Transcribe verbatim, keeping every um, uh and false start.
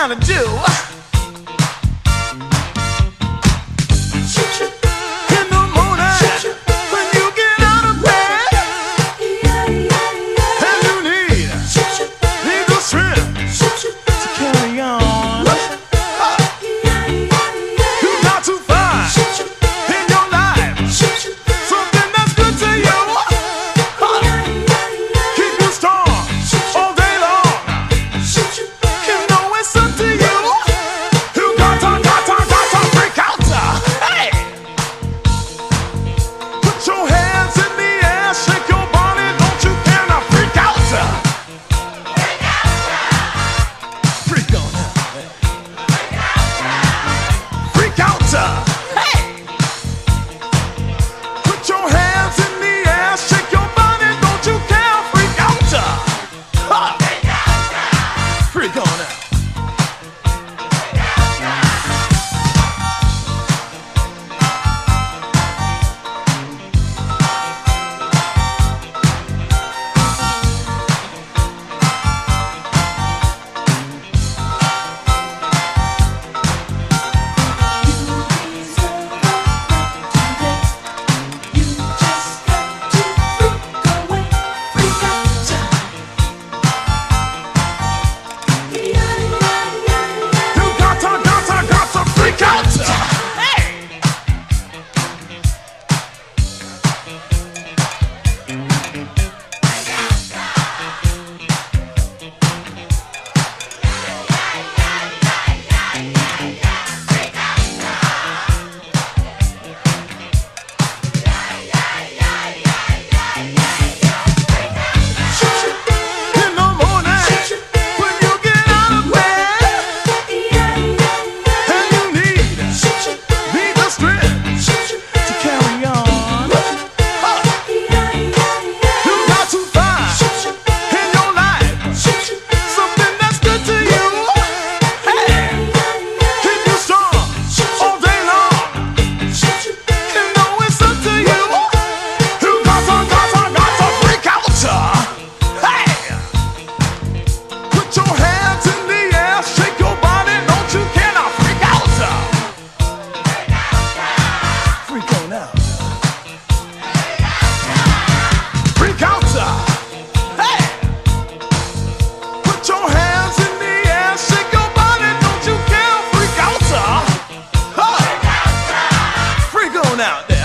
gotta do. In the morning, when you get out of bed, and you need, need the strength to carry on. You got to find in your life something that's good to you. Keep you strong all day long. You know it's up to you. You got to, got to, got to freak out. Hey! Put your hands in the air, shake your body, don't you dare not freak out. Freak on out. Freak out. Hey! Put your hands in the air, shake your body, don't you dare freak out. Ha! Freak on out. You got to, got to, got to freak out. Hey! In the morning, when you get out of bed, and you need, need the strength to carry on. You got to find in your life something that's good to you. Hey! Keep you strong all day long. You know it's up to you. You got to, got to, got to freak out. Hey! Put your hands in the air, shake your body, don't you care now, freak out. Freak on out. Freak out. Hey! Put your hands in the air, shake your body, don't you care, freak out. Huh. Freak on out.